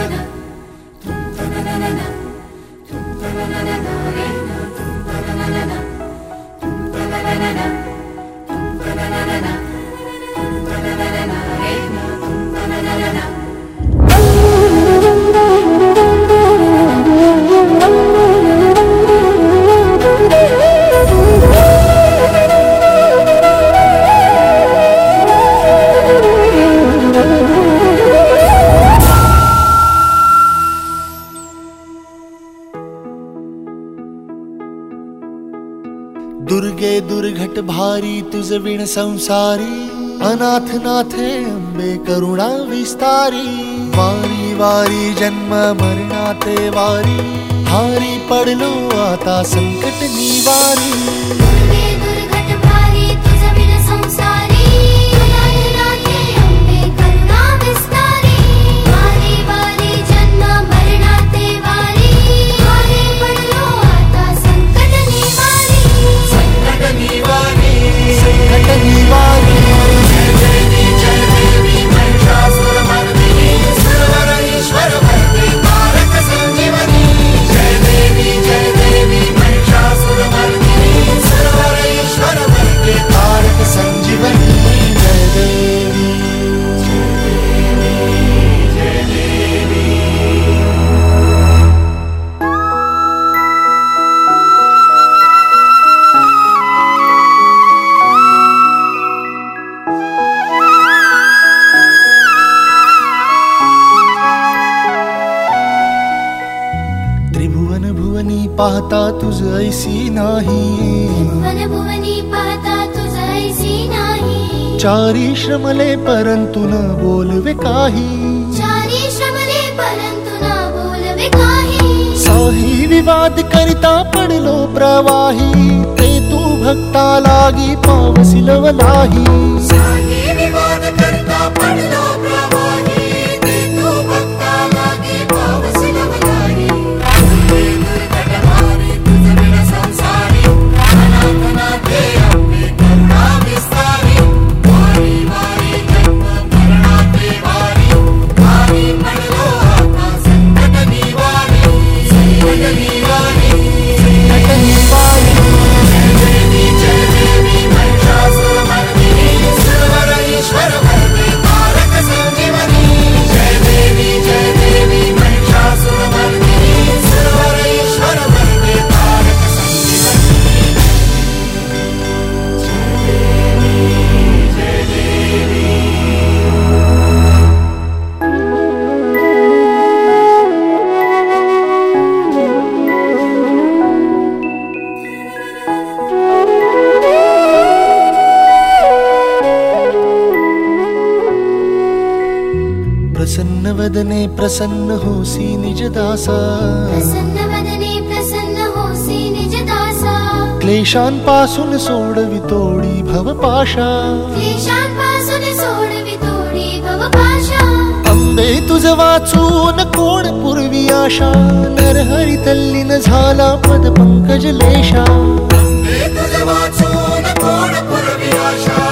दुर्गे दुर्घट भारी तुझ विण संसारी, अनाथ नाथे अंबे करुणा विस्तारी। वारी वारी जन्म मरणाते वारी, हारी पडलो आता संकट निवारी। दुर्गे दुर्घट भारी तुझ विण संसारी, अनाथ नाथे अंबे करुणा विस्तारी। वारी वारी जन्म मरणाते वारी, हारी पडलो आता संकट निवारी। संकट निवारी जय देवी महिषासुरमर्दिनी, सुरवर ईश्वर वरदे तारक संजीवनी। जय देवी महिषासुरमर्दिनी, सुरवर ईश्वर वरदे तारक संजीवनी। जय देवी जय देवी। त्रिभुवन भुवनी पाहता तुझ ऐसी नाही। वन भुवनी पाहता तुझ ऐसी नाही। चारी श्रमले परंतु न बोलवे काही। चारी श्रमले परंतु न बोलवे काही। साही विवाद करिता पडलो प्रवाही, ते तू भक्ता लागी पावसिलवलाही। साही विवाद करता पडलो प्रवाही, ते तू भक्ता लागी पावसिलवलाही। दुर्गे दुर्घट भारी तुझ विण संसारी, अनाथ नाथे अंबे करुणा विस्तारी। वारी वारी जन्म मरणाते वारी, हारी पडलो आता संकट निवारी। संकट निवारी संकट निवारी जय देवी महिषासुरमर्दिनी, सुरवर ईश्वर वरदे तारक संजीवनी। जय देवी महिषासुरमर्दिनी, सुरवर ईश्वर वरदे तारक संजीवनी। जय देवी प्रसन्न वदने प्रसन्न होसी निज दासा। प्रसन्न वदने प्रसन्न होसी निज दासा। क्लेशांपासून सोडवितोडी भवपाशा। क्लेशांपासून सोडवी तोडी भवपाशा। अंबे तुझ वाचून कोण पूर्वी आशा, नरहरी तल्लीन झाला पद पंकज लेशा। तुझ वाचून कोण पूर्वी आशा,